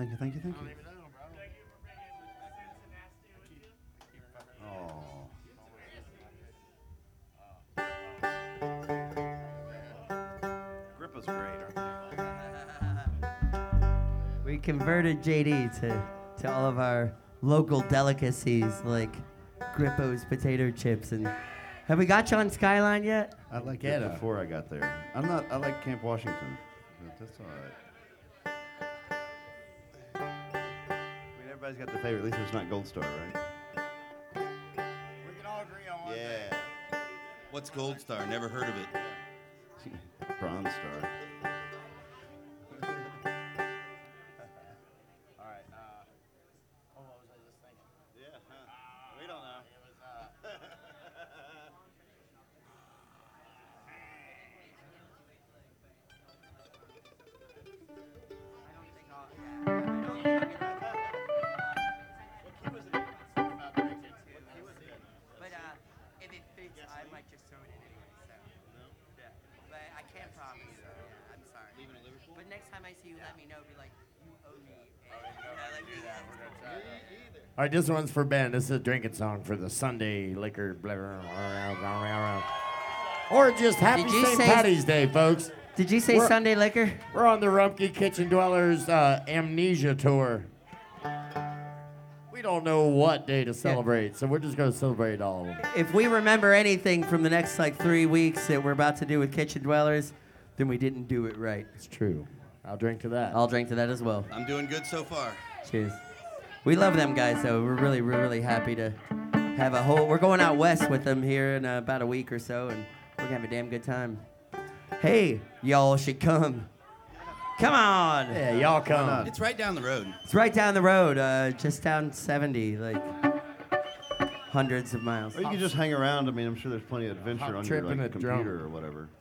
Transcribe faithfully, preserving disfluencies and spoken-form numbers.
Thank you, thank you, thank I don't you. even know, bro. Thank you for bringing Cincinnati with you. Oh. Grippa's great, aren't We converted J D to, to all of our local delicacies like Grippo's potato chips. And have we got you on Skyline yet? I liked Get it her. before I got there. I'm not. I like Camp Washington. But that's all right. I mean, everybody's got their favorite. At least it's not Gold Star, right? We can all agree on one thing. Yeah. What's Gold Star? Never heard of it. Bronze Star. All right. Uh, what was I just thinking? Yeah. We don't know. It was. Uh, But uh, if it fits, I might just throw it in anyway. So. Yeah. But I can't promise. Yeah, I'm sorry. But next time I see you, let me know. Be like, you owe me. And, you know, let me all right, this one's for Ben. This is a drinking song for the Sunday liquor. Blah, blah, blah, blah, blah, blah. Or just happy Did you Saint say- Patty's Day, folks. Did you say We're- Sunday liquor? We're on the Rumpke Kitchen Dwellers uh, Amnesia Tour. We don't know what day to celebrate, so we're just going to celebrate all of them. If we remember anything from the next like three weeks that we're about to do with Kitchen Dwellers, then we didn't do it right. It's true. I'll drink to that. I'll drink to that as well. I'm doing good so far. Cheers. We love them guys, though. We're really, we're really happy to have a whole. We're going out west with them here in uh, about a week or so, and we're gonna have a damn good time. Hey, y'all should come. Come on. Yeah, y'all come. It's right down the road. It's right down the road, uh, just down seventy, like hundreds of miles. Or you can just hang around. I mean, I'm sure there's plenty of adventure Hop on trip your in like, a drone. computer or whatever.